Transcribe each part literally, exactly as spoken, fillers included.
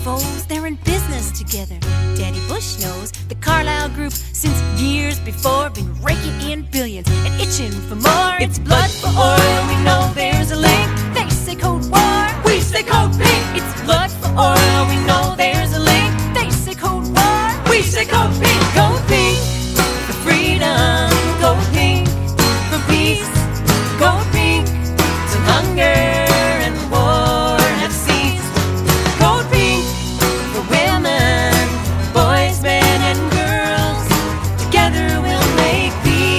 foes, they're in business together. Danny Bush knows the Carlyle Group since years before been raking in billions and itching for more. It's blood for oil, we know there's a link. They say Cold War, we say Cold Pink. It's blood for oil, we know there's a link. They say Cold War, we say Cold Pink. Cold Pink for freedom, Cold Pink for peace, Cold Pink till hunger and war have ceased. Cold Pink for women, boys, men and girls. Together we'll make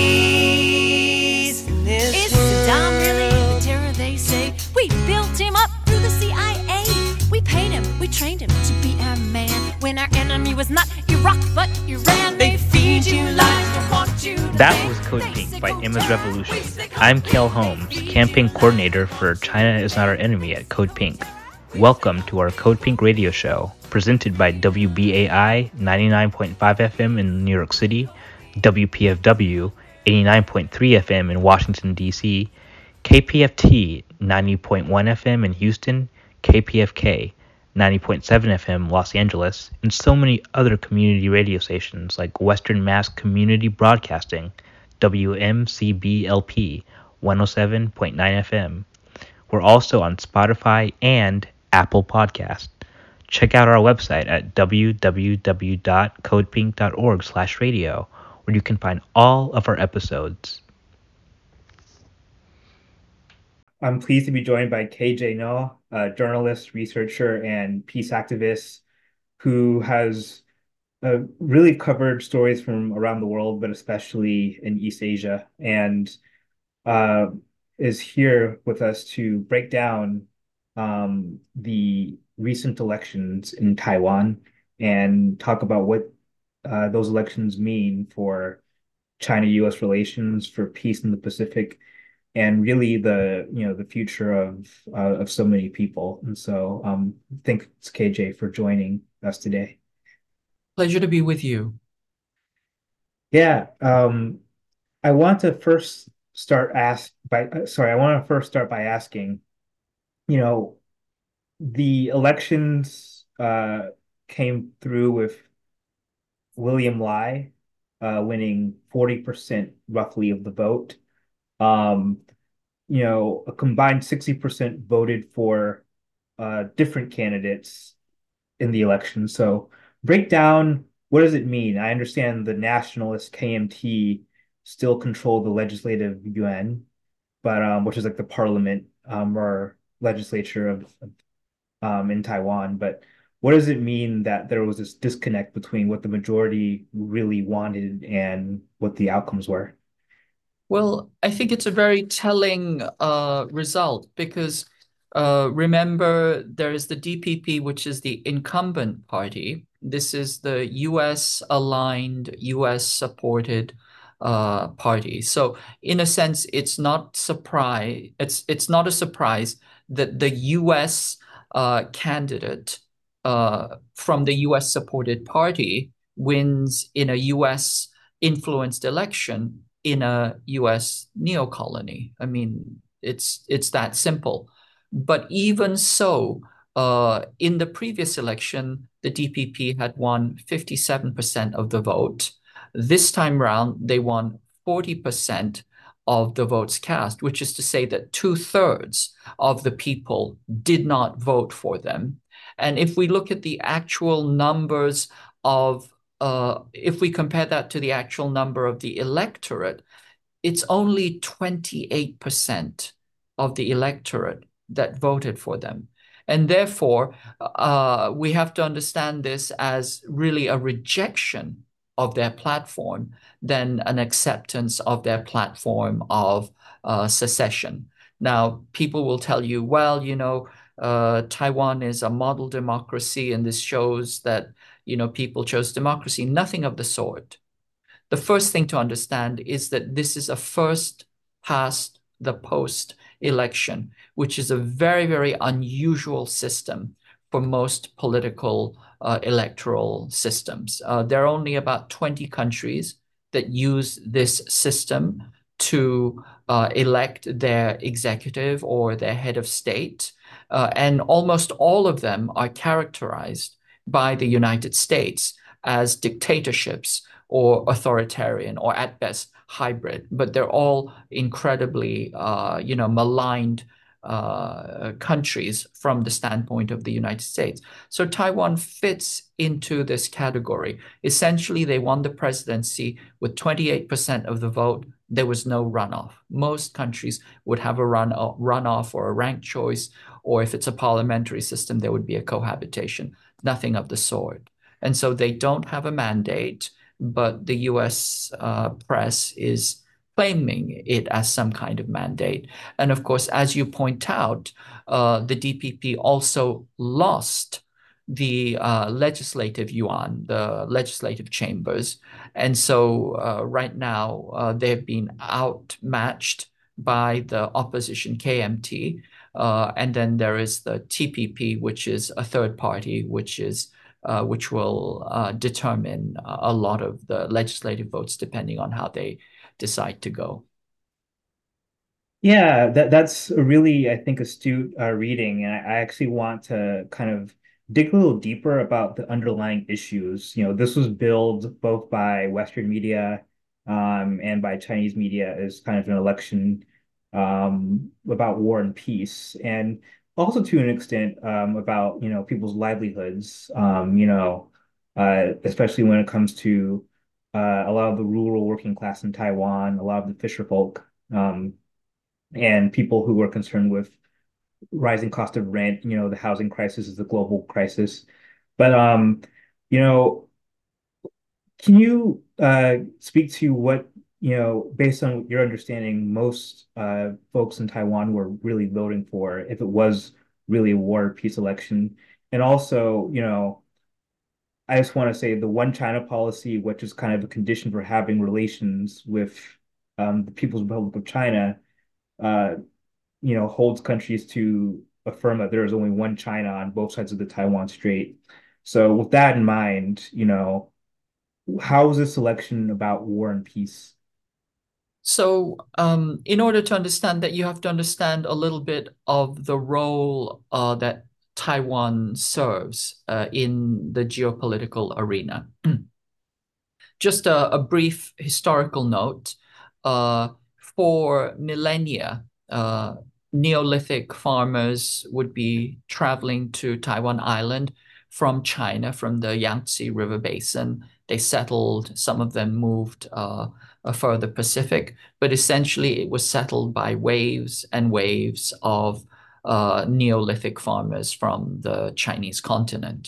peace in this Is world. Saddam really the terror they say? We built him up through the C I A. We paid him, we trained him to be our man. When our enemy was not Iraq but Iran. They feed you lies, don't want you to That think. was Code They Pink say by Cold Emma's War, Revolution. we say Cold I'm Pink. Kale Holmes, campaign coordinator for China is Not Our Enemy at Code Pink. Welcome to our Code Pink radio show, presented by W B A I ninety-nine point five F M in New York City, W P F W eighty-nine point three F M in Washington, D C, K P F T ninety point one F M in Houston, K P F K ninety point seven F M Los Angeles, and so many other community radio stations like Western Mass Community Broadcasting, W M C B L P one oh seven point nine F M. We're also on Spotify and Apple Podcast. Check out our website at w w w dot codepink dot org slash radio, where you can find all of our episodes. I'm pleased to be joined by K J No, a journalist, researcher, and peace activist who has uh, really covered stories from around the world, but especially in East Asia, and uh, is here with us to break down um, the recent elections in Taiwan and talk about what uh, those elections mean for China-U S relations, for peace in the Pacific, and really the you know the future of uh, of so many people. And so um thanks K J for joining us today. Pleasure to be with you. Yeah, um I want to first start ask by uh, sorry, I want to first start by asking, you know, the elections uh came through with William Lai uh winning forty percent roughly of the vote. Um you know, a combined sixty percent voted for uh, different candidates in the election. So break down, what does it mean? I understand the nationalist K M T still control the legislative yuan, but um, which is like the parliament um, or legislature of um, in Taiwan. But what does it mean that there was this disconnect between what the majority really wanted and what the outcomes were? Well, I think it's a very telling uh, result because uh, remember, there is the D P P, which is the incumbent party. This is the U S aligned, U S supported uh, party. So, in a sense, it's not surprise. It's it's not a surprise that the U S uh, candidate uh, from the U S supported party wins in a U S influenced election in a U S neocolony. I mean, it's it's that simple. But even so, uh, in the previous election, the D P P had won fifty-seven percent of the vote. This time round, they won forty percent of the votes cast, which is to say that two-thirds of the people did not vote for them. And if we look at the actual numbers of Uh, if we compare that to the actual number of the electorate, it's only twenty-eight percent of the electorate that voted for them. And therefore, uh, we have to understand this as really a rejection of their platform than an acceptance of their platform of uh, secession. Now, people will tell you, well, you know, uh, Taiwan is a model democracy, and this shows that you know, people chose democracy. Nothing of the sort. The first thing to understand is that this is a first past the post election, which is a very, very unusual system for most political uh, electoral systems. Uh, there are only about twenty countries that use this system to uh, elect their executive or their head of state. Uh, and almost all of them are characterized by the United States as dictatorships or authoritarian or at best hybrid, but they're all incredibly, uh, you know, maligned uh, countries from the standpoint of the United States. So Taiwan fits into this category. Essentially, they won the presidency with twenty-eight percent of the vote. There was no runoff. Most countries would have a run runoff or a ranked choice, or if it's a parliamentary system, there would be a cohabitation. Nothing of the sort. And so they don't have a mandate, but the U S uh, press is claiming it as some kind of mandate. And of course, as you point out, uh, the D P P also lost the uh, legislative yuan, the legislative chambers. And so uh, right now, uh, they've been outmatched by the opposition K M T. Uh, and then there is the T P P, which is a third party, which is uh, which will uh, determine a lot of the legislative votes depending on how they decide to go. Yeah, that that's a really, I think, astute uh, reading, and I, I actually want to kind of dig a little deeper about the underlying issues. You know, this was billed both by Western media um, and by Chinese media as kind of an election um, about war and peace, and also to an extent um, about, you know, people's livelihoods. Um, you know, uh, especially when it comes to uh, a lot of the rural working class in Taiwan, a lot of the fisher folk. Um, and people who are concerned with rising cost of rent, you know, the housing crisis is a global crisis. But um, you know, can you uh speak to what, you know, based on your understanding, most uh folks in Taiwan were really voting for if it was really a war or peace election? And also, you know, I just want to say the One China policy, which is kind of a condition for having relations with um, the People's Republic of China, uh, you know, holds countries to affirm that there is only one China on both sides of the Taiwan Strait. So with that in mind, you know, how is this election about war and peace? So, um, in order to understand that, you have to understand a little bit of the role uh, that Taiwan serves uh, in the geopolitical arena. Just a, a brief historical note. Uh, for millennia, uh, Neolithic farmers would be traveling to Taiwan Island from China, from the Yangtze River Basin. They settled, some of them moved uh, further Pacific, but essentially it was settled by waves and waves of uh, Neolithic farmers from the Chinese continent.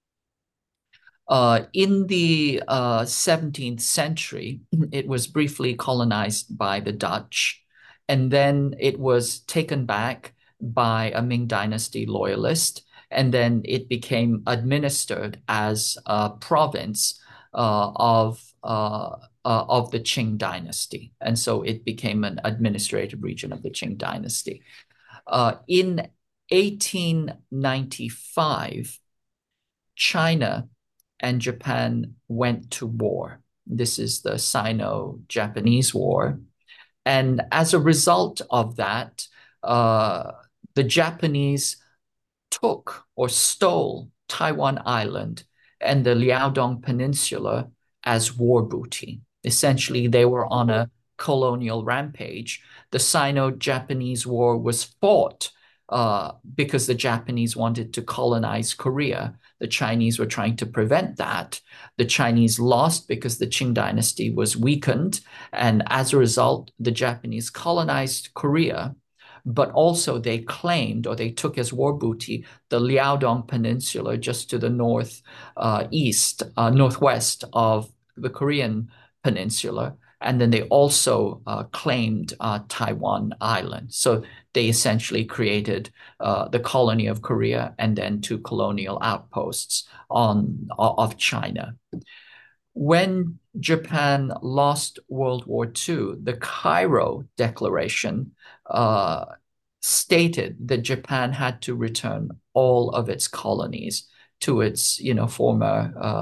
Uh, in the uh, seventeenth century, it was briefly colonized by the Dutch, and then it was taken back by a Ming Dynasty loyalist, and then it became administered as a province uh, of uh, uh, of the Qing Dynasty, and so it became an administrative region of the Qing Dynasty. Uh, in eighteen ninety-five, China and Japan went to war. This is the Sino-Japanese War. And as a result of that, uh, the Japanese took or stole Taiwan Island and the Liaodong Peninsula as war booty. Essentially, they were on a colonial rampage. The Sino-Japanese War was fought uh, because the Japanese wanted to colonize Korea. The Chinese were trying to prevent that. The Chinese lost because the Qing dynasty was weakened. And as a result, the Japanese colonized Korea, but also they claimed, or they took as war booty, the Liaodong Peninsula just to the north, uh, east, uh, northwest of the Korean peninsula. And then they also uh, claimed uh, Taiwan Island. So they essentially created uh, the colony of Korea and then two colonial outposts on of China. When Japan lost World War Two, the Cairo Declaration uh, stated that Japan had to return all of its colonies to its, you know, former uh,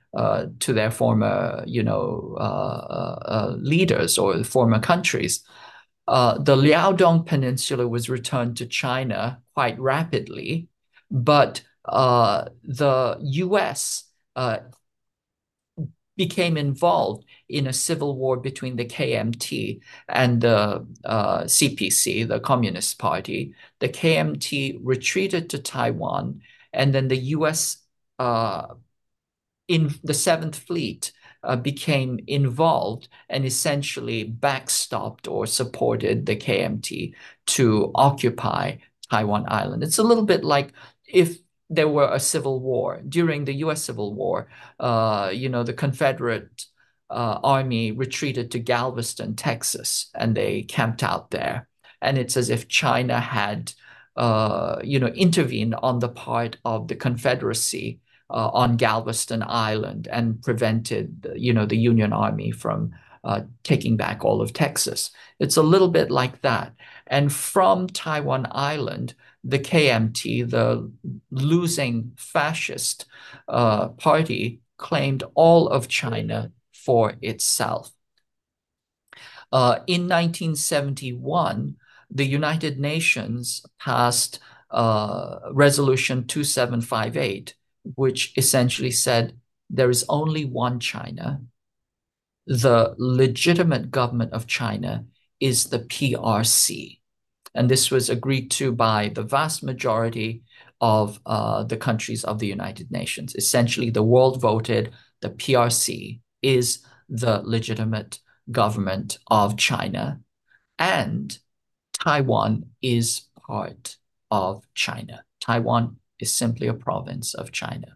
uh, to their former, you know, uh, uh, uh, leaders or former countries. Uh, the Liaodong Peninsula was returned to China quite rapidly, but uh, the U S uh, became involved in a civil war between the K M T and the uh, C P C, the Communist Party. The K M T retreated to Taiwan, and then the U S uh, in the Seventh Fleet uh, became involved and essentially backstopped or supported the K M T to occupy Taiwan Island. It's a little bit like if there were a civil war during the U S Civil War. Uh, you know, the Confederate uh, Army retreated to Galveston, Texas, and they camped out there. And it's as if China had, uh, you know, intervened on the part of the Confederacy uh, on Galveston Island and prevented, you know, the Union Army from uh, taking back all of Texas. It's a little bit like that. And from Taiwan Island, the K M T, the losing fascist uh, party, claimed all of China for itself. Uh, in nineteen seventy-one, the United Nations passed uh, Resolution two seven five eight, which essentially said there is only one China. The legitimate government of China is the P R C. And this was agreed to by the vast majority of uh, the countries of the United Nations. Essentially, the world voted the P R C is the legitimate government of China, and Taiwan is part of China. Taiwan is simply a province of China.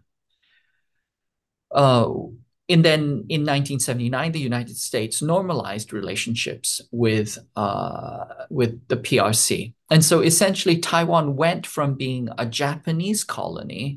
Uh, and then in nineteen seventy-nine, the United States normalized relationships with, uh, with the P R C. And so essentially, Taiwan went from being a Japanese colony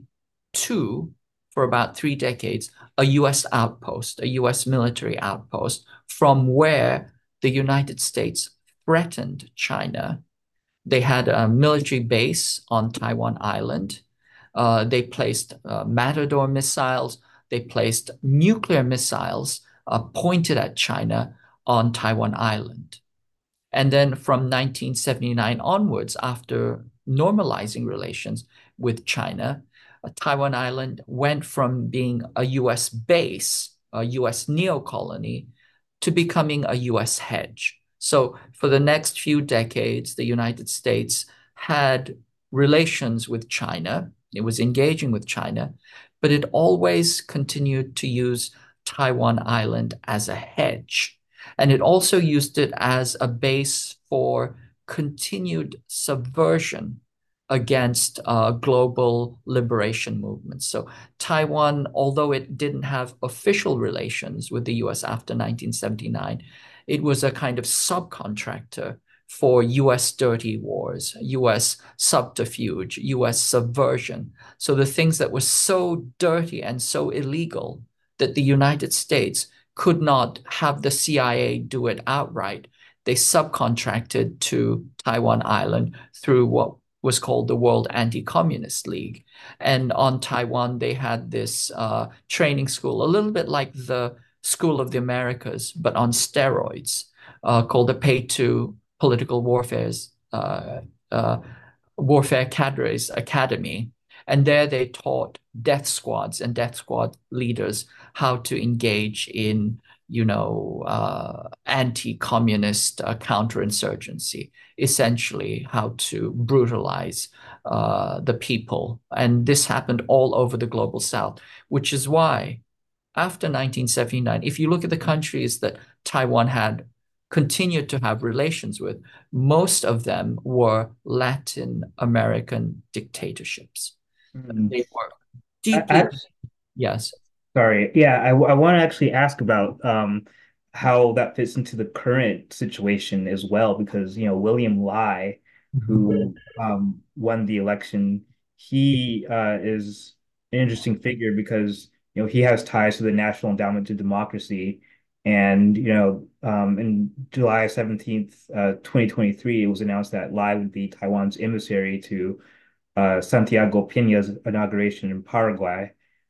to, for about three decades, a U S outpost, a U S military outpost, from where the United States threatened China. They had a military base on Taiwan Island. Uh, they placed uh, Matador missiles. They placed nuclear missiles uh, pointed at China on Taiwan Island. And then from nineteen seventy-nine onwards, after normalizing relations with China, uh, Taiwan Island went from being a U S base, a U S neo-colony, to becoming a U S hedge. So for the next few decades, the United States had relations with China. It was engaging with China, but it always continued to use Taiwan Island as a hedge. And it also used it as a base for continued subversion against uh, global liberation movements. So Taiwan, although it didn't have official relations with the U S after nineteen seventy-nine, it was a kind of subcontractor for U S dirty wars, U S subterfuge, U S subversion. So the things that were so dirty and so illegal that the United States could not have the C I A do it outright, they subcontracted to Taiwan Island through what was called the World Anti-Communist League. And on Taiwan, they had this uh, training school, a little bit like the School of the Americas, but on steroids, uh, called the Pei-Tu Political Warfare's uh, uh, Warfare Cadres Academy. And there they taught death squads and death squad leaders how to engage in, you know, uh, anti-communist uh, counterinsurgency, essentially how to brutalize uh, the people. And this happened all over the global South, which is why after nineteen seventy-nine, if you look at the countries that Taiwan had continued to have relations with, most of them were Latin American dictatorships. Mm. They were deeply, I, I, yes. Sorry. Yeah, I, I want to actually ask about um, how that fits into the current situation as well, because, you know, William Lai, who um, won the election, he uh, is an interesting figure because, you know, he has ties to the National Endowment to Democracy. And, you know, um, in July seventeenth, uh, twenty twenty-three, it was announced that Lai would be Taiwan's emissary to uh, Santiago Peña's inauguration in Paraguay.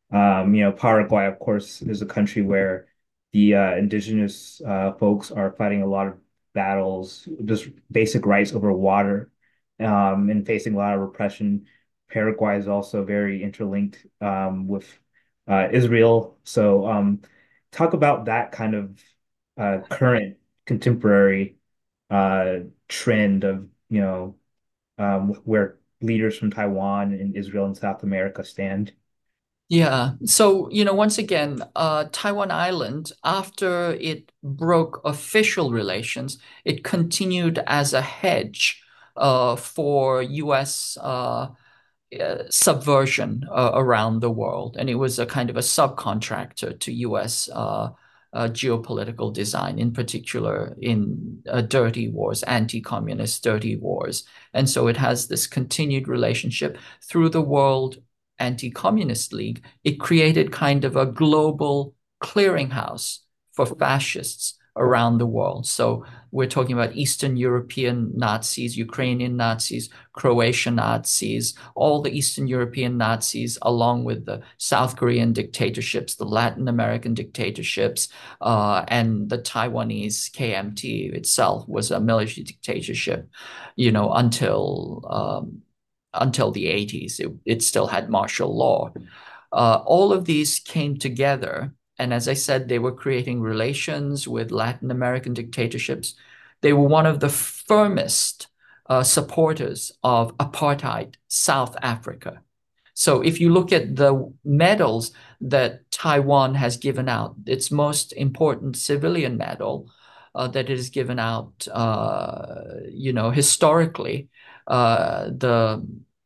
Um, you know, Paraguay, of course, is a country where the uh, indigenous uh, folks are fighting a lot of battles, just basic rights over water, um, and facing a lot of repression. Paraguay is also very interlinked um, with uh, Israel. So, um, talk about that kind of uh, current contemporary uh, trend of, you know, um, where leaders from Taiwan and Israel and South America stand. Yeah. So, you know, once again, uh, Taiwan Island, after it broke official relations, it continued as a hedge uh, for U S uh, uh, subversion uh, around the world. And it was a kind of a subcontractor to U S uh, uh, geopolitical design, in particular in uh, dirty wars, anti-communist dirty wars. And so it has this continued relationship through the World Anti-Communist League. It created kind of a global clearinghouse for fascists around the world. So we're talking about Eastern European Nazis, Ukrainian Nazis, Croatian Nazis, all the Eastern European Nazis, along with the South Korean dictatorships, the Latin American dictatorships, uh, and the Taiwanese K M T itself was a military dictatorship, you know, until um, until the eighties. It, it still had martial law. Uh, all of these came together. And as I said, they were creating relations with Latin American dictatorships. They were one of the firmest uh, supporters of apartheid South Africa. So if you look at the medals that Taiwan has given out, its most important civilian medal uh, that it has given out, uh, you know, historically, uh, the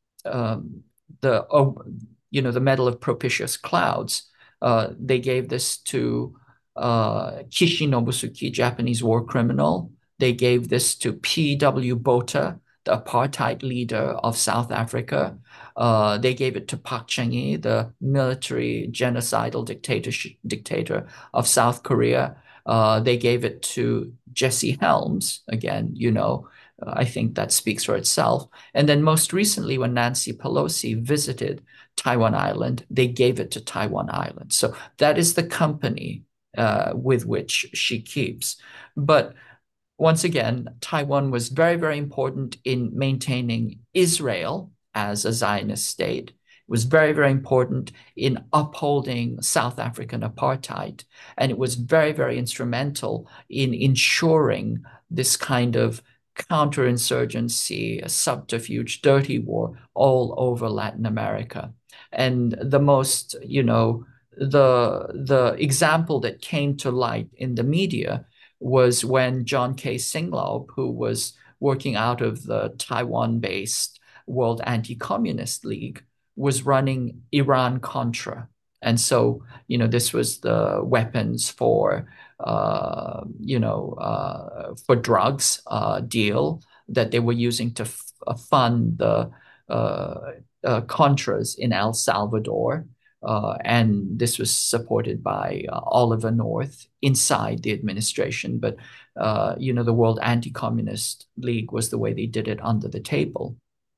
um, the uh, you know the Medal of Propitious Clouds. Uh, they gave this to uh, Kishi Nobusuke, Japanese war criminal. They gave this to P W Botha, the apartheid leader of South Africa. Uh, they gave it to Park Chung-hee, the military genocidal dictatorship, dictator of South Korea. Uh, they gave it to Jesse Helms, again, you know, uh, I think that speaks for itself. And then most recently, when Nancy Pelosi visited Taiwan Island, they gave it to Taiwan Island. So that is the company uh, with which she keeps. But once again, Taiwan was very, very important in maintaining Israel as a Zionist state. It was very, very important in upholding South African apartheid. And it was very, very instrumental in ensuring this kind of counterinsurgency, a subterfuge, dirty war all over Latin America. And the most, you know, the the example that came to light in the media was when John K. Singlaub, who was working out of the Taiwan-based World Anti-Communist League, was running Iran-Contra. And so, you know, this was the weapons for, uh, you know, uh, for drugs uh, deal that they were using to f fund the uh, uh, Contras in El Salvador. Uh, and this was supported by uh, Oliver North inside the administration. But, uh, you know, the World Anti-Communist League was the way they did it under the table.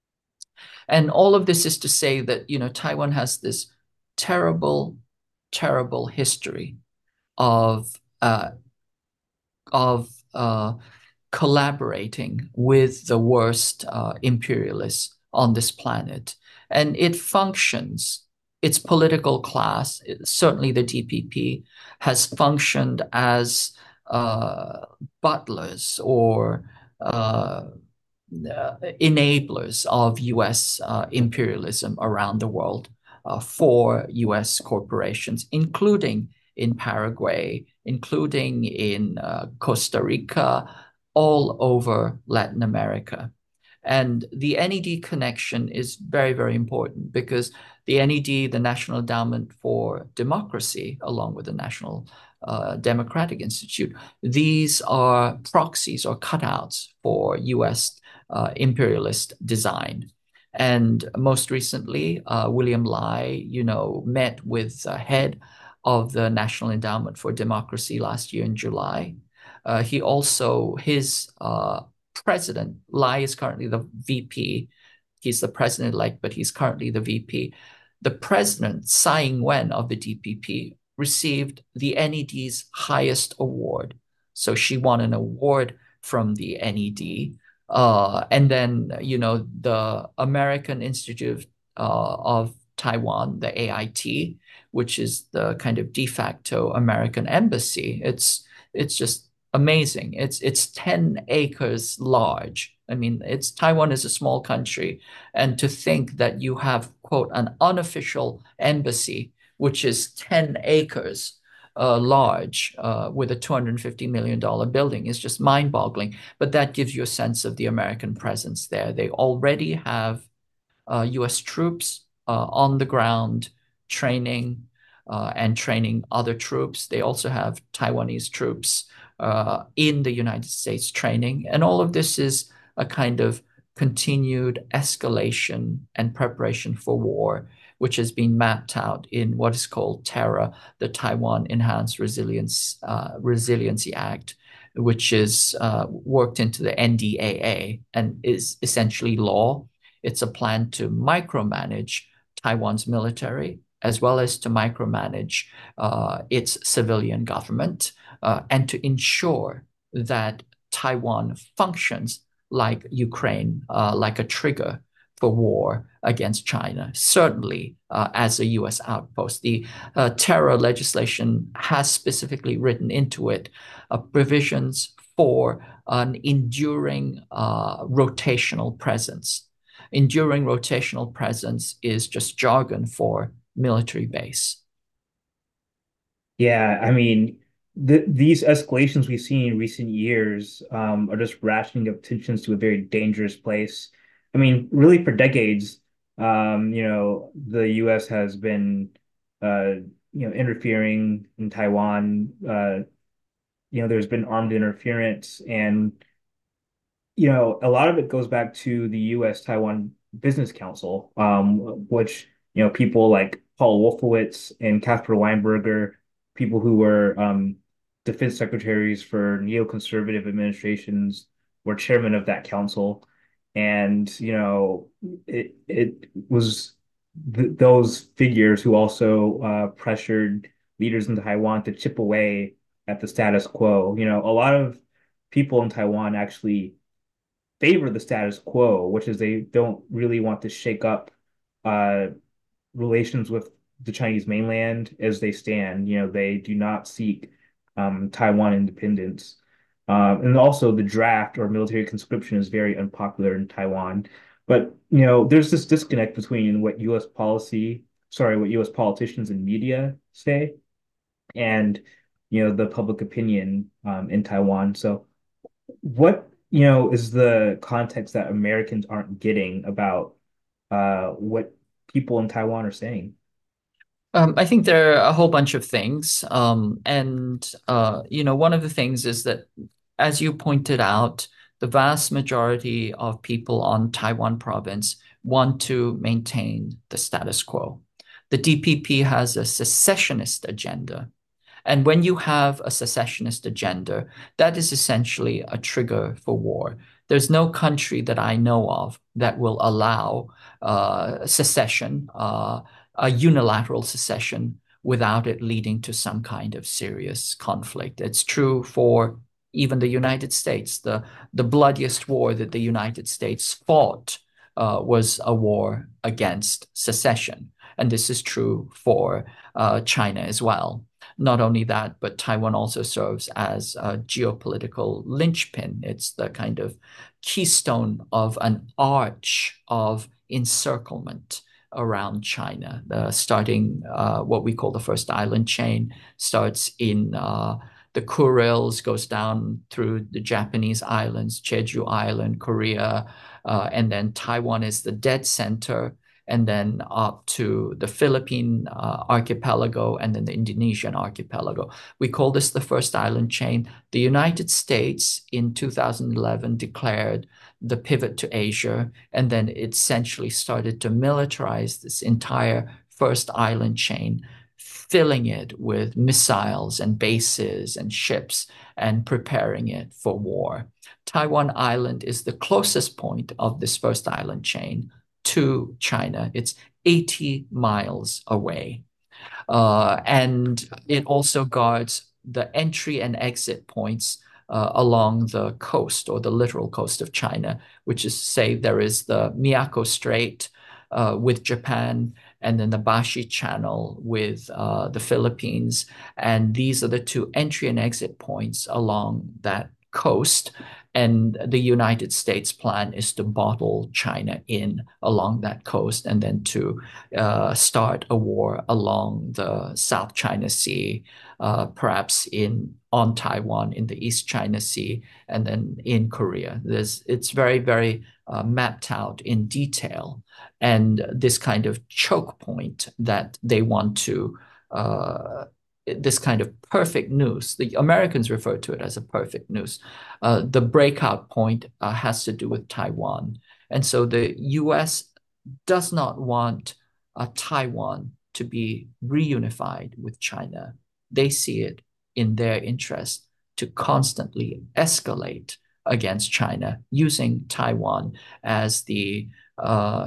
And all of this is to say that, you know, Taiwan has this terrible, terrible history of, uh, of uh, collaborating with the worst uh, imperialists on this planet. And it functions, its political class, certainly the D P P, has functioned as uh, butlers or uh, uh, enablers of U S uh, imperialism around the world uh, for U S corporations, including in Paraguay, including in uh, Costa Rica, all over Latin America. And the N E D connection is very, very important because the N E D, the National Endowment for Democracy, along with the National uh, Democratic Institute, these are proxies or cutouts for U S uh, imperialist design. And most recently, uh, William Lai, you know, met with the head of the National Endowment for Democracy last year in July. Uh, he also, his uh, president, Lai is currently the V P. He's the president-elect, but he's currently the V P. the president, Tsai Ing-wen of the D P P, received the N E D's highest award. So she won an award from the N E D. Uh, and then, you know, the American Institute uh, of Taiwan, the A I T, which is the kind of de facto American embassy. It's it's just amazing. It's it's ten acres large. I mean, it's Taiwan is a small country, and to think that you have, quote, an unofficial embassy, which is ten acres uh, large uh, with a two hundred fifty million dollars building is just mind-boggling. But that gives you a sense of the American presence there. They already have uh, U S troops uh, on the ground training uh, and training other troops. They also have Taiwanese troops uh, in the United States training. And all of this is a kind of continued escalation and preparation for war, which has been mapped out in what is called TERRA, the Taiwan Enhanced Resilience uh, Resiliency Act, which is uh, worked into the N D A A and is essentially law. It's a plan to micromanage Taiwan's military as well as to micromanage uh, its civilian government uh, and to ensure that Taiwan functions like Ukraine, uh, like a trigger for war against China, certainly uh, as a U S outpost. The uh, TERRA legislation has specifically written into it uh, provisions for an enduring uh, rotational presence. Enduring rotational presence is just jargon for military base. Yeah, I mean, the, these escalations we've seen in recent years um, are just ratcheting up tensions to a very dangerous place. I mean, really for decades, um, you know, the U S has been, uh, you know, interfering in Taiwan. Uh, you know, there's been armed interference, and you know, a lot of it goes back to the U S Taiwan Business Council, um, which, you know, people like Paul Wolfowitz and Caspar Weinberger, people who were um, defense secretaries for neoconservative administrations, were chairman of that council. And, you know, it it was th those figures who also uh, pressured leaders in Taiwan to chip away at the status quo. You know, a lot of people in Taiwan actually favor the status quo, which is they don't really want to shake up uh, relations with the Chinese mainland as they stand. You know, they do not seek um, Taiwan independence. Um, and also the draft or military conscription is very unpopular in Taiwan. But, you know, there's this disconnect between what U S policy, sorry, what U S politicians and media say and, you know, the public opinion um, in Taiwan. So what, you know, is the context that Americans aren't getting about uh, what people in Taiwan are saying? Um, I think there are a whole bunch of things. Um, and, uh, you know, one of the things is that, as you pointed out, the vast majority of people on Taiwan province want to maintain the status quo. The D P P has a secessionist agenda. And when you have a secessionist agenda, that is essentially a trigger for war. There's no country that I know of that will allow uh, secession, uh, a unilateral secession, without it leading to some kind of serious conflict. It's true for even the United States. The, the bloodiest war that the United States fought uh, was a war against secession. And this is true for uh, China as well. Not only that, but Taiwan also serves as a geopolitical linchpin. It's the kind of keystone of an arch of encirclement around China. The starting uh, what we call the first island chain starts in uh, the Kurils, goes down through the Japanese islands, Jeju Island, Korea, uh, and then Taiwan is the dead center, and then up to the Philippine uh, archipelago and then the Indonesian archipelago. We call this the first island chain. The United States in two thousand eleven declared the pivot to Asia, and then it essentially started to militarize this entire first island chain, filling it with missiles and bases and ships and preparing it for war. Taiwan Island is the closest point of this first island chain to China. It's eighty miles away. Uh, and it also guards the entry and exit points uh, along the coast or the littoral coast of China, which is, say, there is the Miyako Strait uh, with Japan, and then the Bashi Channel with uh, the Philippines. And these are the two entry and exit points along that coast. And the United States plan is to bottle China in along that coast, and then to uh, start a war along the South China Sea, uh, perhaps in on Taiwan in the East China Sea, and then in Korea. There's, it's very, very uh, mapped out in detail. And this kind of choke point that they want to uh, this kind of perfect noose. The Americans refer to it as a perfect noose. Uh, the breakout point uh, has to do with Taiwan. And so the U S does not want uh, Taiwan to be reunified with China. They see it in their interest to constantly escalate against China, using Taiwan as the uh,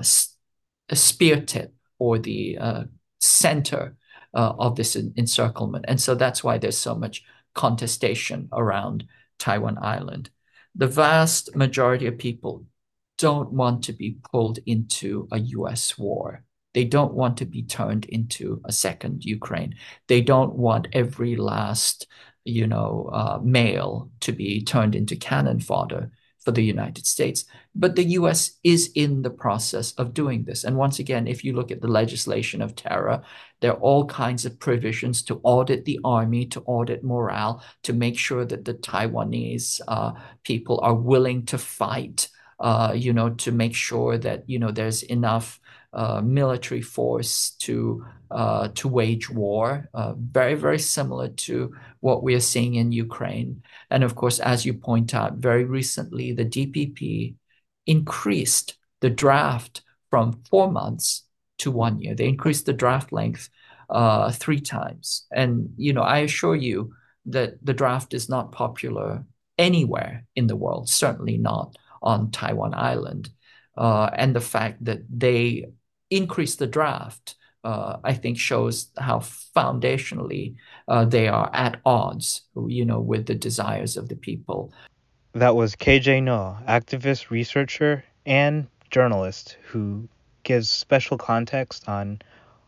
spear tip or the uh, center Uh, of this encirclement. And so that's why there's so much contestation around Taiwan Island. The vast majority of people don't want to be pulled into a U S war. They don't want to be turned into a second Ukraine. They don't want every last, you know, uh, male to be turned into cannon fodder for the United States. But the U S is in the process of doing this. And once again, if you look at the legislation of terror, there are all kinds of provisions to audit the army, to audit morale, to make sure that the Taiwanese uh, people are willing to fight, uh, you know, to make sure that, you know, there's enough uh, military force to uh, to wage war, uh, very, very similar to what we are seeing in Ukraine. And of course, as you point out, very recently, the D P P increased the draft from four months to one year. They increased the draft length uh, three times. And, you know, I assure you that the draft is not popular anywhere in the world, certainly not on Taiwan Island. Uh, and the fact that they increased the draft, uh, I think, shows how foundationally uh, they are at odds, you know, with the desires of the people. That was K J No, activist, researcher, and journalist who gives special context on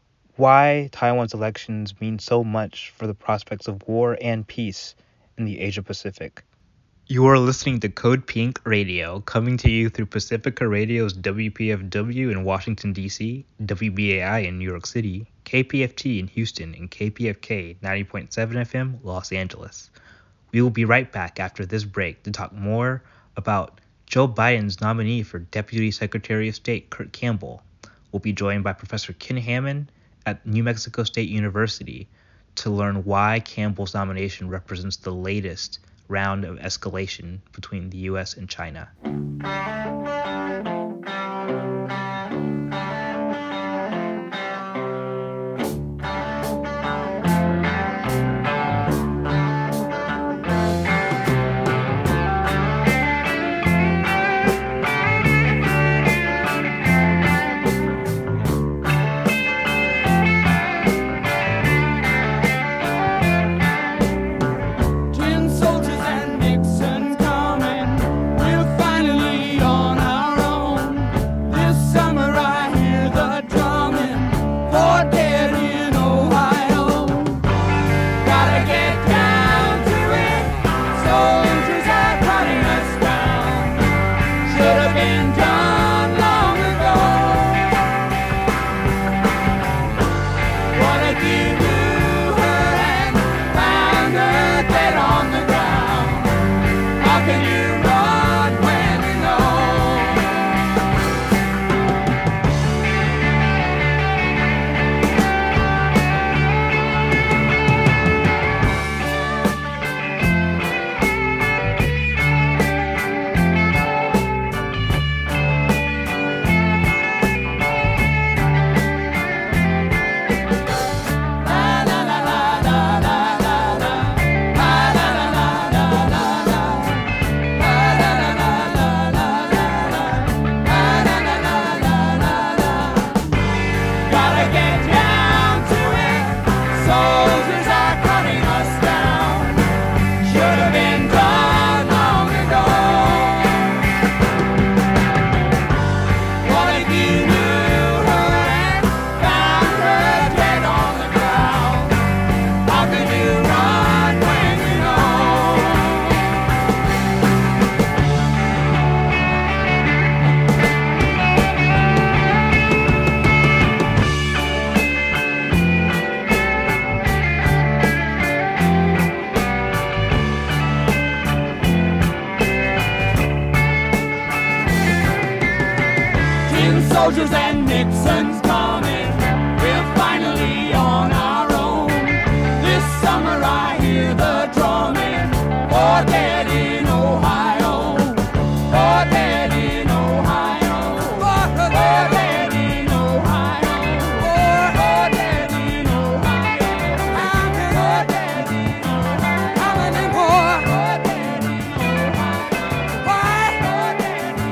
why Taiwan's elections mean so much for the prospects of war and peace in the Asia-Pacific. You are listening to Code Pink Radio, coming to you through Pacifica Radio's W P F W in Washington, D C, W B A I in New York City, K P F T in Houston, and K P F K ninety point seven F M, Los Angeles. We will be right back after this break to talk more about Joe Biden's nominee for Deputy Secretary of State, Kurt Campbell. We'll be joined by Professor Ken Hammond at New Mexico State University to learn why Campbell's nomination represents the latest round of escalation between the U S and China. Tin soldiers and Nixon's coming. We're finally on our soldiers and Nixon's coming. We're finally on our own. This summer I hear the drumming. Oh, dead in Ohio. Oh, dead in Ohio. Oh, dead in Ohio. Oh, dead in Ohio. Oh, dead in Ohio. How many more? Oh, dead in Ohio. Why? Oh, dead in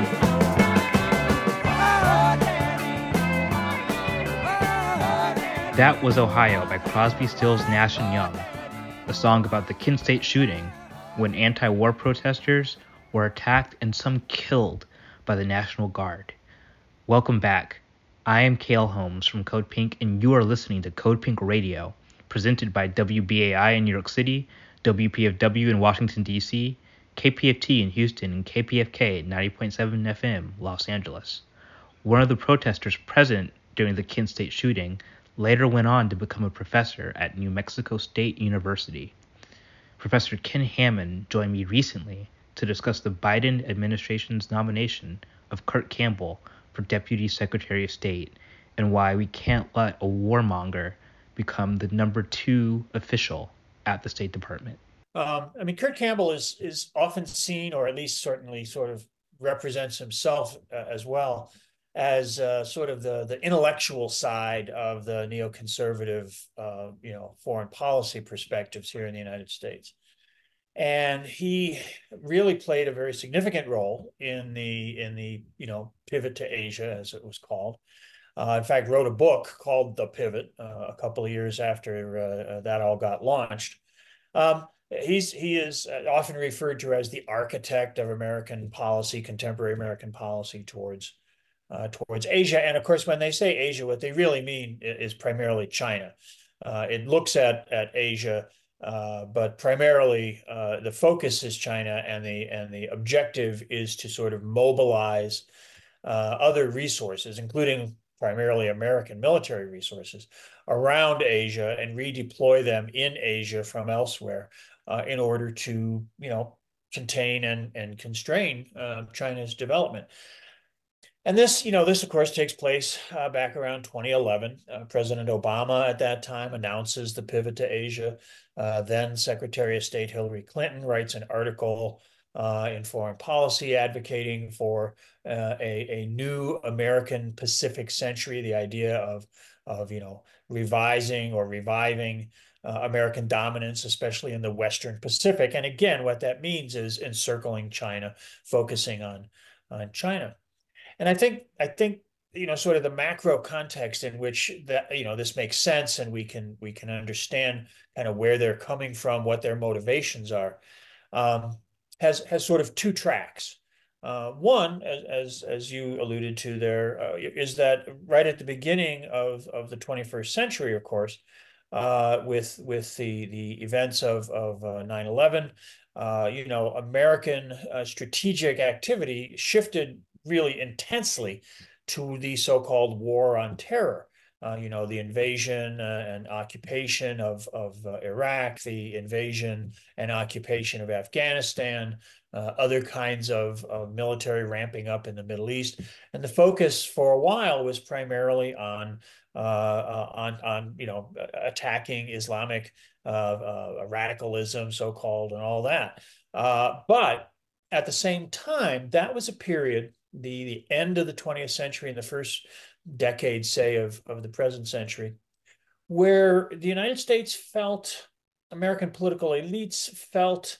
Ohio. That was Ohio by Crosby, Stills, Nash and Young, a song about the Kent State shooting when anti-war protesters were attacked and some killed by the National Guard. Welcome back. I am Cale Holmes from Code Pink, and you are listening to Code Pink Radio, presented by W B A I in New York City, W P F W in Washington, D C, K P F T in Houston, and K P F K ninety point seven F M, Los Angeles. One of the protesters present during the Kent State shooting later went on to become a professor at New Mexico State University. Professor Ken Hammond joined me recently to discuss the Biden administration's nomination of Kurt Campbell for Deputy Secretary of State and why we can't let a warmonger become the number two official at the State Department. Um, I mean, Kurt Campbell is is often seen, or at least certainly sort of represents himself uh, as well, as uh, sort of the the intellectual side of the neoconservative, uh, you know, foreign policy perspectives here in the United States. And he really played a very significant role in the in the you know pivot to Asia, as it was called. Uh, in fact, wrote a book called The Pivot uh, a couple of years after uh, that all got launched. Um, he's he is often referred to as the architect of American policy, contemporary American policy towards uh, towards Asia. And of course, when they say Asia, what they really mean is primarily China. Uh, it looks at at Asia. Uh, but primarily, uh, the focus is China, and the and the objective is to sort of mobilize uh, other resources, including primarily American military resources, around Asia and redeploy them in Asia from elsewhere uh, in order to, you know, contain and and constrain uh, China's development. And this, you know, this, of course, takes place uh, back around twenty eleven. Uh, President Obama at that time announces the pivot to Asia. Uh, then Secretary of State Hillary Clinton writes an article uh, in Foreign Policy advocating for uh, a, a new American Pacific century, the idea of, of you know, revising or reviving uh, American dominance, especially in the Western Pacific. And again, what that means is encircling China, focusing on, on China. And I think, I think, you know, sort of the macro context in which that, you know, this makes sense, and we can we can understand kind of where they're coming from, what their motivations are, um, has has sort of two tracks. Uh, one, as, as as you alluded to there, uh, is that right at the beginning of of the twenty-first century, of course, uh, with with the the events of of uh, nine eleven, uh, you know, American uh, strategic activity shifted really intensely to the so-called war on terror. Uh, you know, the invasion uh, and occupation of, of uh, Iraq, the invasion and occupation of Afghanistan, uh, other kinds of, of military ramping up in the Middle East. And the focus for a while was primarily on, uh, uh, on, on you know, attacking Islamic uh, uh, radicalism, so-called, and all that. Uh, but at the same time, that was a period, the, the end of the twentieth century and the first decade, say, of, of the present century, where the United States felt, American political elites felt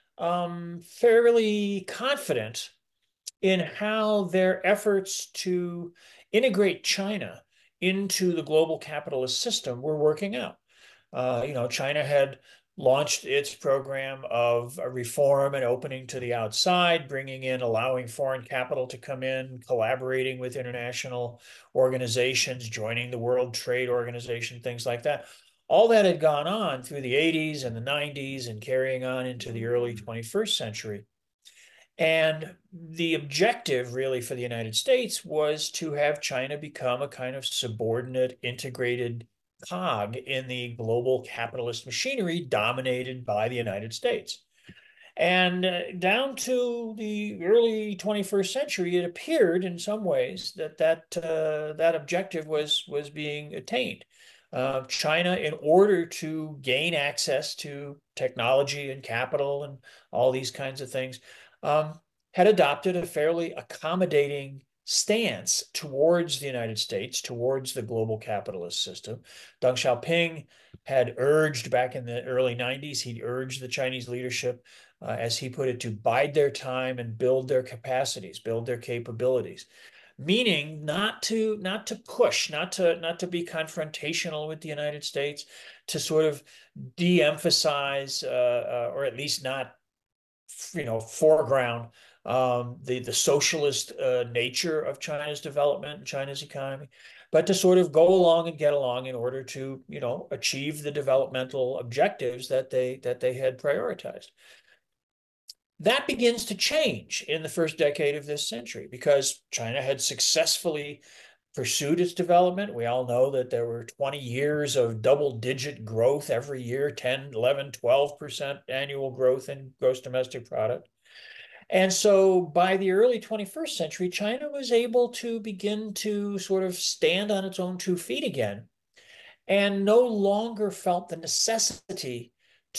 um, fairly confident in how their efforts to integrate China into the global capitalist system were working out. Uh, you know, China had launched its program of reform and opening to the outside, bringing in, allowing foreign capital to come in, collaborating with international organizations, joining the World Trade Organization, things like that. All that had gone on through the eighties and the nineties and carrying on into the early twenty-first century. And the objective really for the United States was to have China become a kind of subordinate, integrated cog in the global capitalist machinery dominated by the United States. And uh, down to the early twenty-first century, it appeared in some ways that that uh, that objective was was being attained. Uh, China, in order to gain access to technology and capital and all these kinds of things, um, had adopted a fairly accommodating stance towards the United States, towards the global capitalist system. Deng Xiaoping had urged back in the early nineties, he'd urged the Chinese leadership, uh, as he put it, to bide their time and build their capacities, build their capabilities. Meaning not to not to push, not to not to be confrontational with the United States, to sort of de-emphasize uh, uh, or at least not, you know, foreground um, the the socialist uh, nature of China's development and China's economy, but to sort of go along and get along in order to, you know, achieve the developmental objectives that they that they had prioritized. That begins to change in the first decade of this century because China had successfully pursued its development. We all know that there were twenty years of double-digit growth every year, ten, eleven, twelve percent annual growth in gross domestic product. And so by the early twenty-first century, China was able to begin to sort of stand on its own two feet again and no longer felt the necessity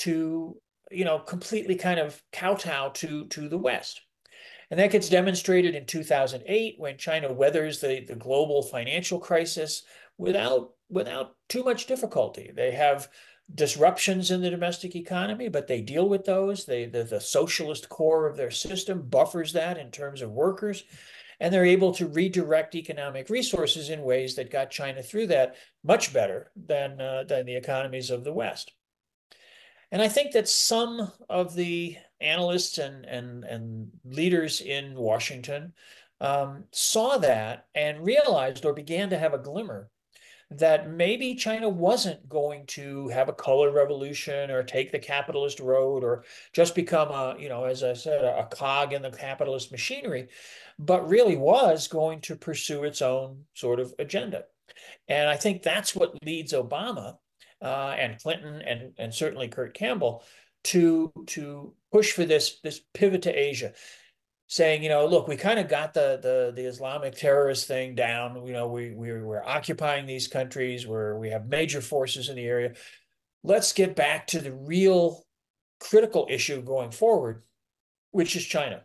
to, you know, completely kind of kowtow to, to the West. And that gets demonstrated in two thousand eight when China weathers the, the global financial crisis without, without too much difficulty. They have disruptions in the domestic economy, but they deal with those. They, the, the socialist core of their system buffers that in terms of workers, and they're able to redirect economic resources in ways that got China through that much better than, uh, than the economies of the West. And I think that some of the analysts and, and, and leaders in Washington um, saw that and realized or began to have a glimmer that maybe China wasn't going to have a color revolution or take the capitalist road or just become a, you know, as I said, a cog in the capitalist machinery, but really was going to pursue its own sort of agenda. And I think that's what leads Obama uh, and Clinton and, and certainly Kurt Campbell to, to push for this, this pivot to Asia, saying, you know, look, we kind of got the, the the Islamic terrorist thing down. You know, we, we we're occupying these countries where we have major forces in the area. Let's get back to the real critical issue going forward, which is China.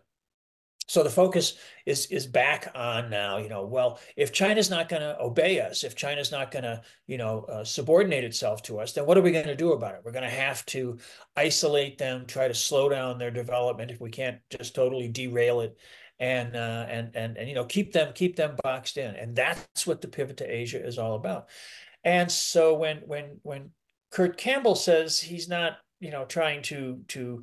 So the focus is is back on now, you know, well, if China's not going to obey us, if China's not going to, you know, uh, subordinate itself to us, then what are we going to do about it? We're going to have to isolate them, try to slow down their development if we can't just totally derail it, and uh, and and and you know, keep them keep them boxed in. And that's what the pivot to Asia is all about. And so when when when Kurt Campbell says he's not, you know, trying to to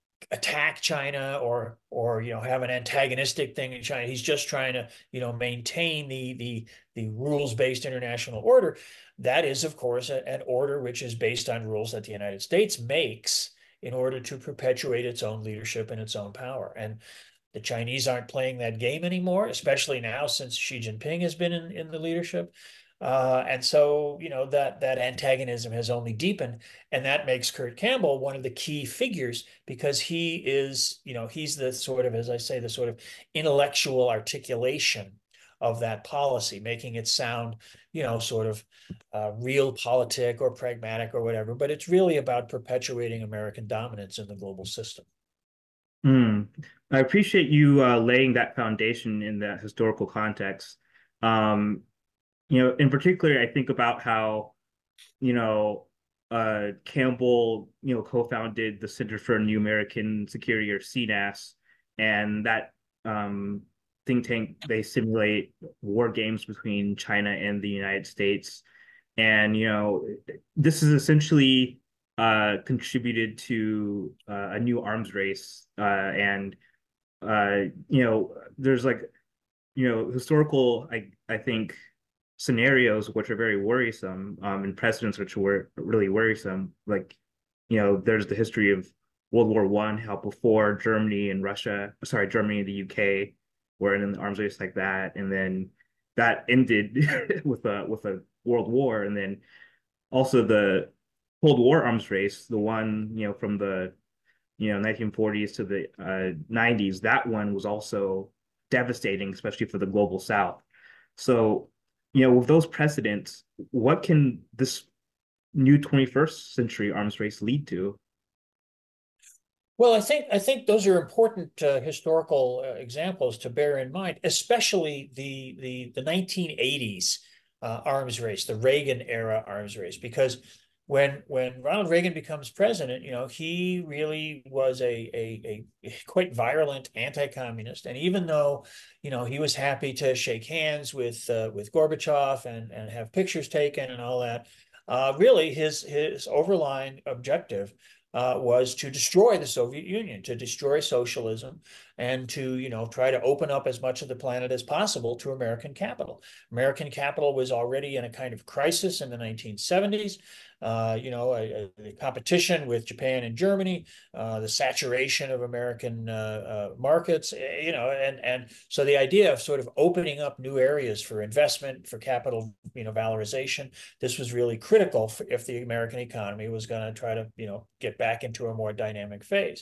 attack China or or you know have an antagonistic thing in China. He's just trying to you know maintain the the the rules-based international order. That is, of course, a, an order which is based on rules that the United States makes in order to perpetuate its own leadership and its own power. And the Chinese aren't playing that game anymore, especially now since Xi Jinping has been in, in the leadership. Uh, and so, you know, that that antagonism has only deepened, and that makes Kurt Campbell one of the key figures because he is, you know, he's the sort of, as I say, the sort of intellectual articulation of that policy, making it sound, you know, sort of uh, realpolitik or pragmatic or whatever. But it's really about perpetuating American dominance in the global system. Mm. I appreciate you uh, laying that foundation in that historical context. Um, You know, in particular, I think about how, you know, uh, Campbell, you know, co-founded the Center for New American Security, or C N A S, and that um, think tank, they simulate war games between China and the United States. And, you know, this is essentially uh, contributed to uh, a new arms race. Uh, and, uh, you know, there's like, you know, historical, I, I think, scenarios which are very worrisome, um, and precedents which were really worrisome. Like, you know, there's the history of World War One, how before Germany and Russia, sorry, Germany and the U K were in an arms race like that, and then that ended with a with a world war, and then also the Cold War arms race, the one, you know, from the you know, nineteen forties to the uh, nineties, that one was also devastating, especially for the global South. So, you know, with those precedents, what can this new twenty-first century arms race lead to? Well, I think I think those are important uh, historical uh, examples to bear in mind, especially the the the nineteen eighties uh, arms race, the Reagan era arms race, because when when Ronald Reagan becomes president, you know, he really was a a, a quite virulent anti-communist, and even though, you know, he was happy to shake hands with uh, with Gorbachev and and have pictures taken and all that, uh, really his his overlying objective uh, was to destroy the Soviet Union, to destroy socialism, and to, you know, try to open up as much of the planet as possible to American capital. American capital was already in a kind of crisis in the nineteen seventies. Uh, you know, a, a competition with Japan and Germany, uh, the saturation of American uh, uh, markets, you know, and and so the idea of sort of opening up new areas for investment, for capital, you know, valorization, this was really critical for, if the American economy was going to try to, you know, get back into a more dynamic phase.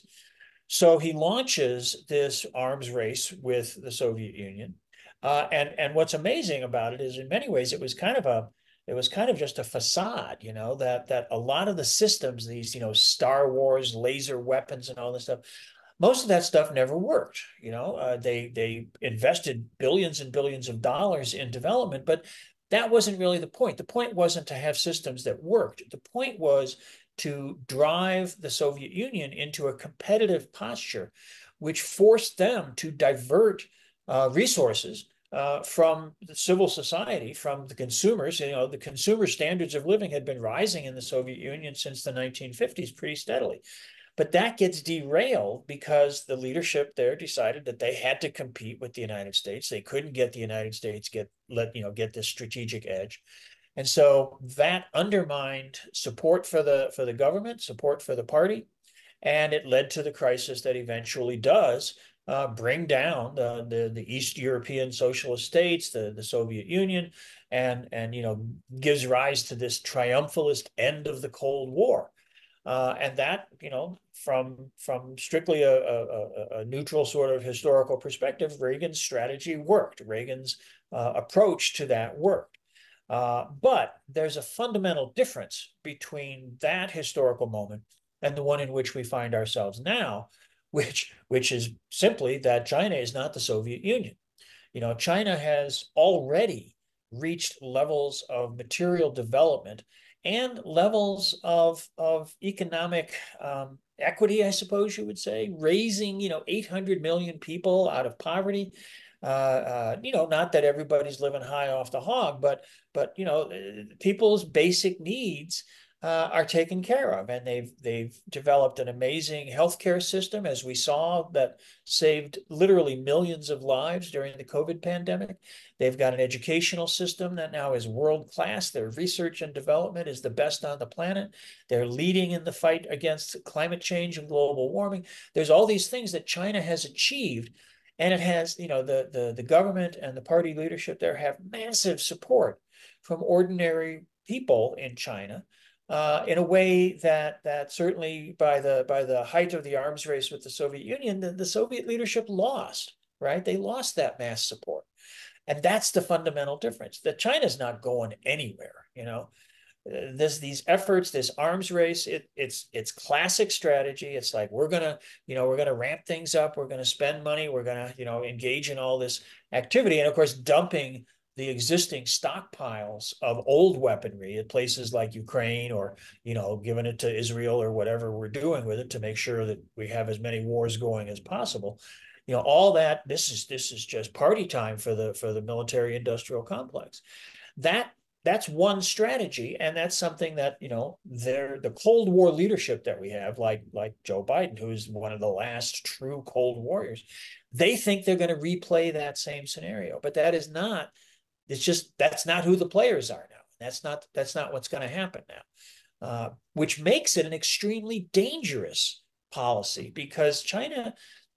So he launches this arms race with the Soviet Union. Uh, and, and what's amazing about it is in many ways, it was kind of a, it was kind of just a facade, you know, that, that a lot of the systems, these, you know, Star Wars, laser weapons and all this stuff, most of that stuff never worked. You know, uh, they, they invested billions and billions of dollars in development, but that wasn't really the point. The point wasn't to have systems that worked. The point was to drive the Soviet Union into a competitive posture, which forced them to divert uh, resources uh, from the civil society, from the consumers. You know, the consumer standards of living had been rising in the Soviet Union since the nineteen fifties pretty steadily. But that gets derailed because the leadership there decided that they had to compete with the United States. They couldn't get the United States get let you know get this strategic edge. And so that undermined support for the for the government, support for the party, and it led to the crisis that eventually does uh, bring down the, the the East European socialist states, the, the Soviet Union, and and you know gives rise to this triumphalist end of the Cold War. Uh, and that, you know, from from strictly a, a, a neutral sort of historical perspective, Reagan's strategy worked. Reagan's uh, approach to that worked. Uh, but there's a fundamental difference between that historical moment and the one in which we find ourselves now, which which is simply that China is not the Soviet Union. You know, China has already reached levels of material development and levels of of economic um, equity, I suppose you would say, raising, you know, eight hundred million people out of poverty. Uh, uh, you know, not that everybody's living high off the hog, but but you know, people's basic needs uh, are taken care of, and they've they've developed an amazing healthcare system, as we saw, that saved literally millions of lives during the COVID pandemic. They've got an educational system that now is world class. Their research and development is the best on the planet. They're leading in the fight against climate change and global warming. There's all these things that China has achieved. And it has, you know, the, the, the government and the party leadership there have massive support from ordinary people in China uh, in a way that that certainly by the by the height of the arms race with the Soviet Union, the, the Soviet leadership lost, right? They lost that mass support. And that's the fundamental difference, that China's not going anywhere, you know. This these efforts, this arms race, it, it's it's classic strategy. It's like we're gonna, you know, we're gonna ramp things up. We're gonna spend money. We're gonna, you know, engage in all this activity, and of course, dumping the existing stockpiles of old weaponry at places like Ukraine, or you know, giving it to Israel or whatever we're doing with it to make sure that we have as many wars going as possible. You know, all that. This is this is just party time for the for the military-industrial complex. That. That's one strategy, and that's something that, you know, they're, the Cold War leadership that we have, like like Joe Biden, who's one of the last true Cold Warriors, they think they're going to replay that same scenario. But that is not, it's just, that's not who the players are now. That's not, that's not what's going to happen now, uh, which makes it an extremely dangerous policy, because China,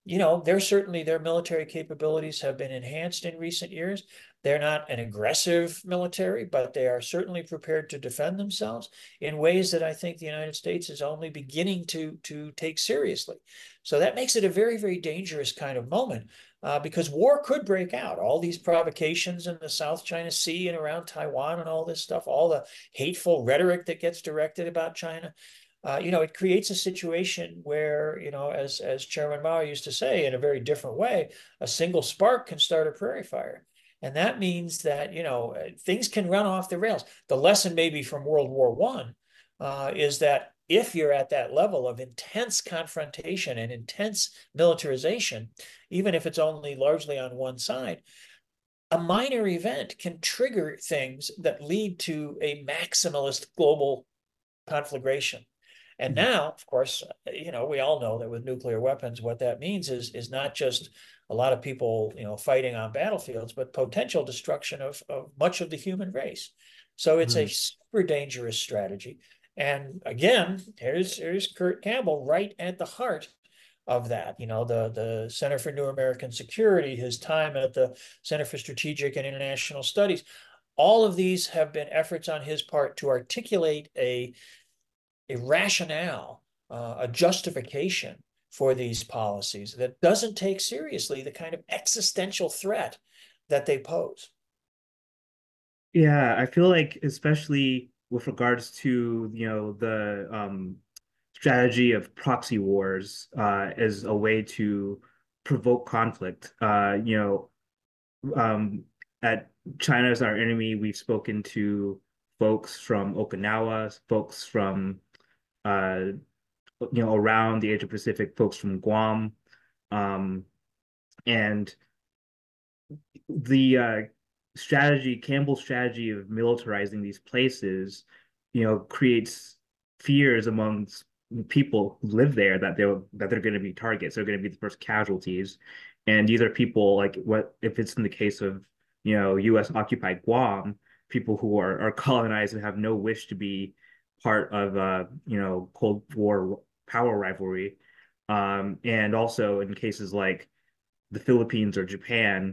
you know, they're certainly, their military capabilities have been enhanced in recent years. They're not an aggressive military, but they are certainly prepared to defend themselves in ways that I think the United States is only beginning to, to take seriously. So that makes it a very, very dangerous kind of moment, uh, because war could break out. All these provocations in the South China Sea and around Taiwan and all this stuff, all the hateful rhetoric that gets directed about China. Uh, you know, it creates a situation where, you know, as, as Chairman Mao used to say in a very different way, a single spark can start a prairie fire. And that means that, you know, things can run off the rails. The lesson maybe from World War One uh, is that if you're at that level of intense confrontation and intense militarization, even if it's only largely on one side, a minor event can trigger things that lead to a maximalist global conflagration. And now, of course, you know, we all know that with nuclear weapons, what that means is, is not just a lot of people, you know, fighting on battlefields, but potential destruction of, of much of the human race. So it's mm. a super dangerous strategy. And again, here's, here's Kurt Campbell right at the heart of that. You know, the, the Center for New American Security, his time at the Center for Strategic and International Studies, all of these have been efforts on his part to articulate a a rationale, uh, a justification for these policies that doesn't take seriously the kind of existential threat that they pose. Yeah, I feel like especially with regards to, you know, the um, strategy of proxy wars uh, as a way to provoke conflict. Uh, you know, um, at China is our enemy, we've spoken to folks from Okinawa, folks from uh, you know, around the Asia Pacific, folks from Guam, um, and the uh, strategy, Campbell's strategy of militarizing these places, you know, creates fears amongst people who live there that they're that they're going to be targets, they're going to be the first casualties, and these are people like what if it's in the case of, you know, U S occupied Guam, people who are are colonized and have no wish to be part of uh you know Cold War power rivalry, um and also in cases like the Philippines or Japan,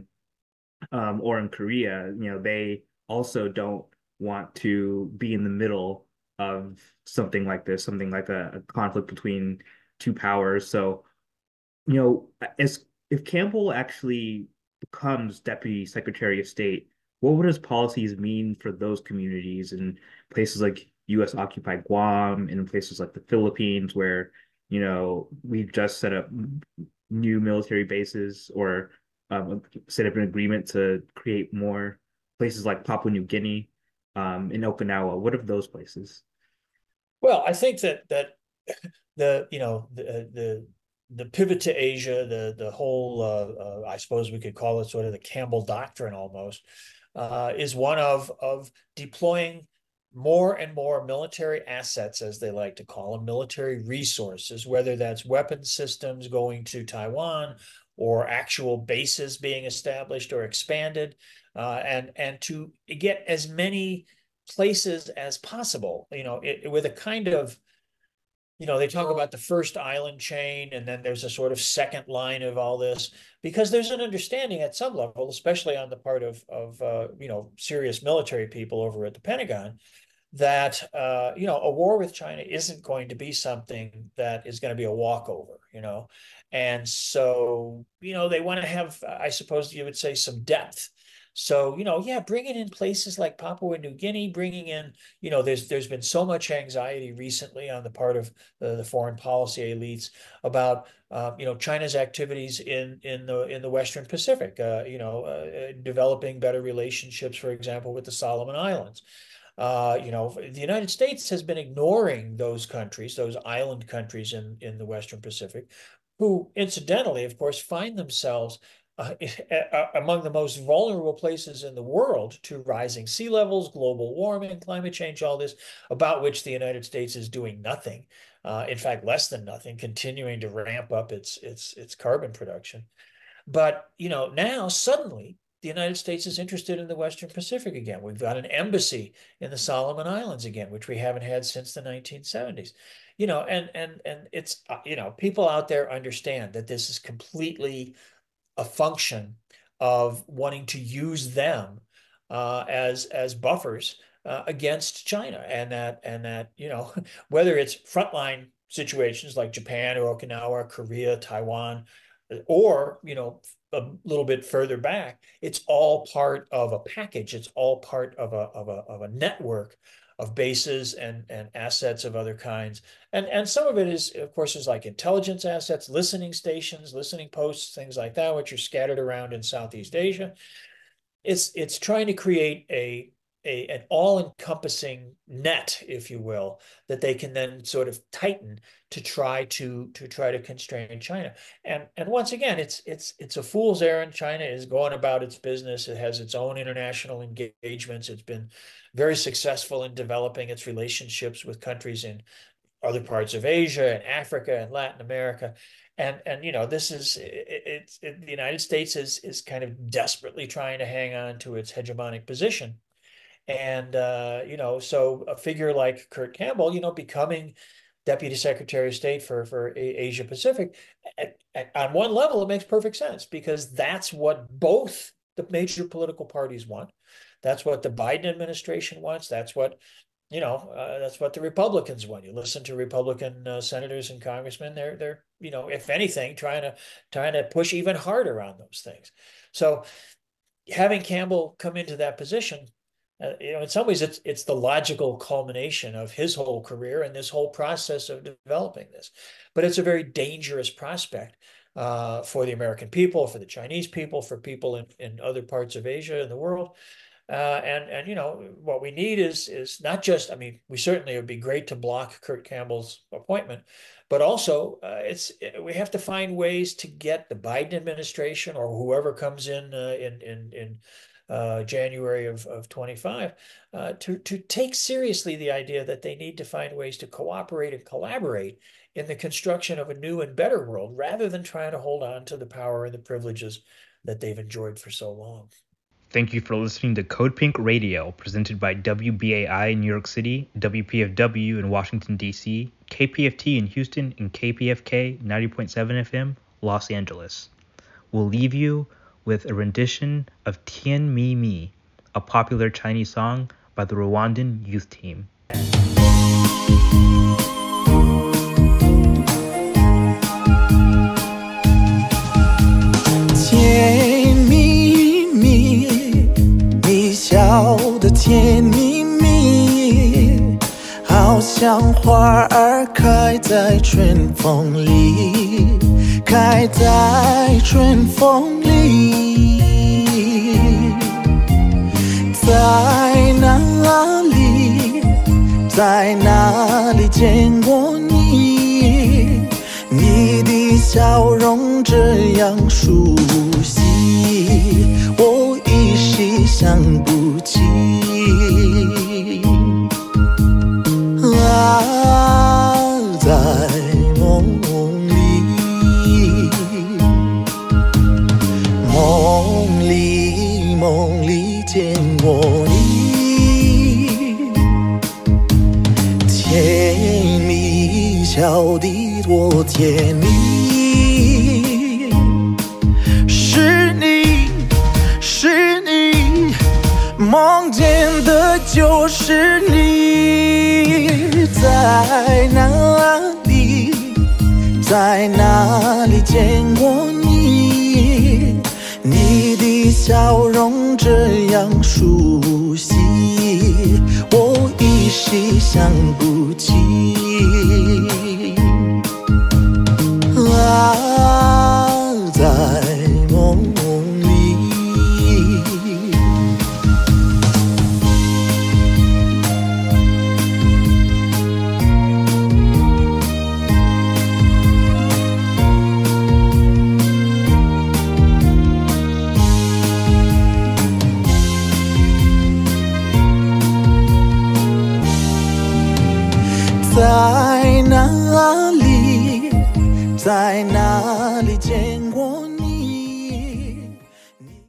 um or in Korea, you know, they also don't want to be in the middle of something like this, something like a, a conflict between two powers. So, you know, as if Campbell actually becomes Deputy Secretary of State, what would his policies mean for those communities in places like U S occupied Guam, in places like the Philippines, where, you know, we've just set up new military bases or um, set up an agreement to create more places like Papua New Guinea, um, in Okinawa? What of those places? Well, I think that that the you know the the the pivot to Asia, the the whole uh, uh, I suppose we could call it sort of the Campbell Doctrine almost, uh, is one of of deploying more and more military assets, as they like to call them, military resources, whether that's weapon systems going to Taiwan or actual bases being established or expanded, uh, and and to get as many places as possible, you know, it, with a kind of, you know, they talk about the first island chain, and then there's a sort of second line of all this, because there's an understanding at some level, especially on the part of, of uh, you know, serious military people over at the Pentagon, that, uh, you know, a war with China isn't going to be something that is going to be a walkover, you know. And so, you know, they want to have, I suppose you would say, some depth. So, you know, yeah, bringing in places like Papua New Guinea, bringing in, you know, there's there's been so much anxiety recently on the part of the, the foreign policy elites about, uh, you know, China's activities in in the in the Western Pacific, uh, you know, uh, developing better relationships, for example, with the Solomon Islands. Uh, you know, the United States has been ignoring those countries, those island countries in, in the Western Pacific, who incidentally, of course, find themselves Uh, among the most vulnerable places in the world to rising sea levels, global warming, climate change, all this, about which the United States is doing nothing. Uh, in fact, less than nothing, continuing to ramp up its its its carbon production. But, you know, now suddenly the the United States is interested in the Western Pacific again. We've got an embassy in the Solomon Islands again, which we haven't had since the nineteen seventies. You know, and and and it's, you know, people out there understand that this is completely a function of wanting to use them uh, as as buffers uh, against China, and that and that you know, whether it's frontline situations like Japan or Okinawa, Korea, Taiwan, or, you know, a little bit further back, it's all part of a package. It's all part of a of a of a network of bases and and assets of other kinds. And and some of it is, of course, is like intelligence assets, listening stations, listening posts, things like that, which are scattered around in Southeast Asia. It's it's trying to create a A, an all-encompassing net, if you will, that they can then sort of tighten to try to to try to constrain China. And and once again, it's it's it's a fool's errand. China is going about its business. It has its own international engagements. It's been very successful in developing its relationships with countries in other parts of Asia and Africa and Latin America. And and you know, this is it, it's it, the United States is is kind of desperately trying to hang on to its hegemonic position. And, uh, you know, so a figure like Kurt Campbell, you know, becoming Deputy Secretary of State for, for Asia Pacific, at, at, on one level, it makes perfect sense, because that's what both the major political parties want. That's what the Biden administration wants. That's what, you know, uh, that's what the Republicans want. You listen to Republican uh, senators and congressmen, they're, they're, you know, if anything, trying to, trying to push even harder on those things. So having Campbell come into that position, Uh, you know, in some ways, it's it's the logical culmination of his whole career and this whole process of developing this. But it's a very dangerous prospect uh, for the American people, for the Chinese people, for people in, in other parts of Asia and the world. Uh, and and you know, what we need is is not just, I mean, we certainly, it would be great to block Kurt Campbell's appointment, but also uh, it's we have to find ways to get the Biden administration or whoever comes in uh, in in in. Uh, January of, of twenty-five, uh, to, to take seriously the idea that they need to find ways to cooperate and collaborate in the construction of a new and better world, rather than trying to hold on to the power and the privileges that they've enjoyed for so long. Thank you for listening to Code Pink Radio, presented by W B A I in New York City, W P F W in Washington, D C, K P F T in Houston, and K P F K ninety point seven F M, Los Angeles. We'll leave you with a rendition of Tian Mi Mi, a popular Chinese song by the Rwandan youth team. Tian Mi Mi， 你笑的甜蜜蜜，好像花儿开在春风里，开在春风里。在哪里，在哪里见过你？你的笑容这样熟悉，我一时想不起。啊，在梦里，梦里，梦里见过你，甜蜜笑得多甜蜜，是你，是你，梦见的就是你，在哪里，在哪里见过你？你的笑容这样熟悉，我一时想不起。啊，在梦里。在哪里，在哪里见过你？